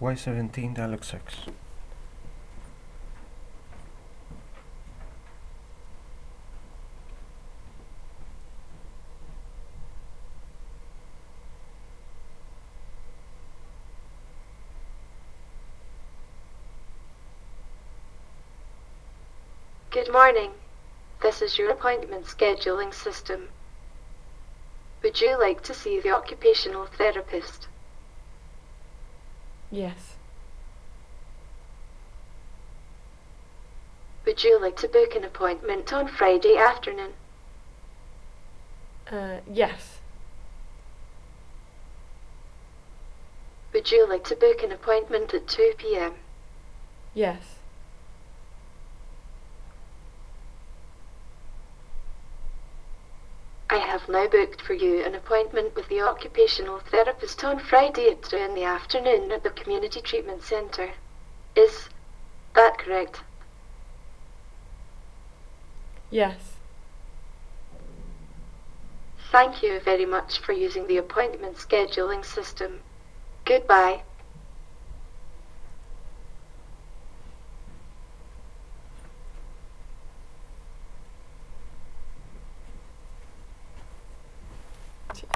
Y17 dialog 6. Good morning. This is your appointment scheduling system. Would you like to see the occupational therapist? Yes. Would you like to book an appointment on Friday afternoon? Yes. Would you like to book an appointment at 2 p.m.? Yes. I have now booked for you an appointment with the occupational therapist on Friday at 2 in the afternoon at the Community Treatment Centre. Is that correct? Yes. Thank you very much for using the appointment scheduling system. Goodbye.